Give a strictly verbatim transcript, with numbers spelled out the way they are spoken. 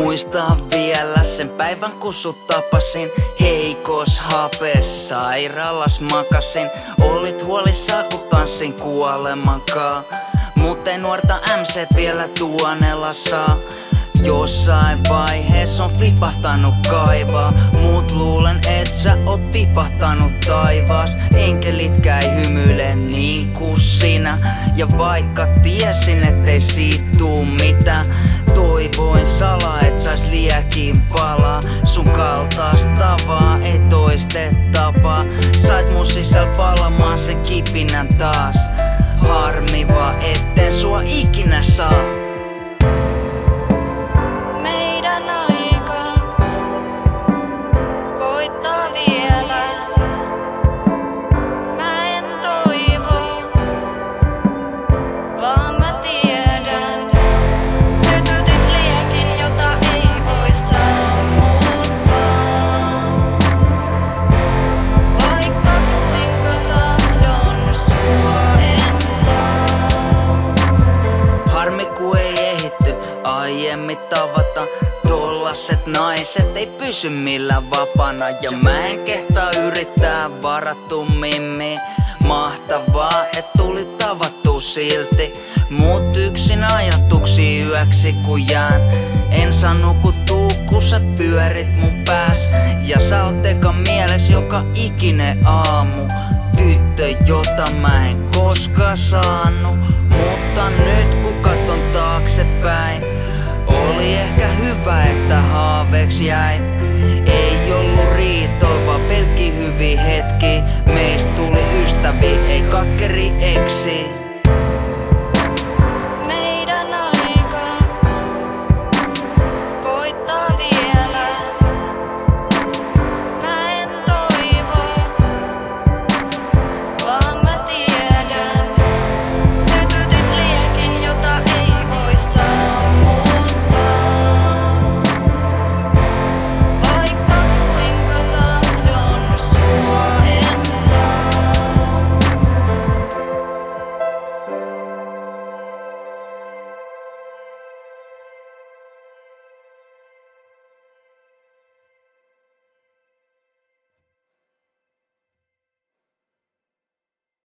Muistan vielä sen päivän kun sut tapasin. Heikos hapes sairaalas makasin. Olit huolissa kun tanssin kuolemankaa. Mut ei nuorta M C vielä tuonella saa. Jossain vaiheessa on flipahtanut kaivaa. Mut luulen et sä oot tipahtanut taivaasta. Enkelitkään ei hymyile niin kuin sinä. Ja vaikka tiesin ettei siitä tuu mitään, toivoin salaa et sais liekin palaa. Sun kaltaistavaa ei toistetapaa. Sait mun sisällä palamaan sen kipinän taas. Harmi vaan etten sua ikinä saa. Aiemmin tavata tollaset naiset ei pysy millään vapana. Ja mä en kehtaa yrittää varattumimmin. Mahtavaa et tuli tavattu silti. Mut yksin ajatuksi yöksi kun jään. En saa nukuttua kun sä pyörit mun pääs. Ja sä oot eka mieles joka ikinen aamu. Tyttö jota mä en koskaan saanut. Mutta nyt kun katon taaksepäin, oli ehkä hyvä että haaveeksi jäit. Ei ollut riitoa vaan pelkki hyviä hetki. Meistä tuli ystäviä ei katkeri eksi.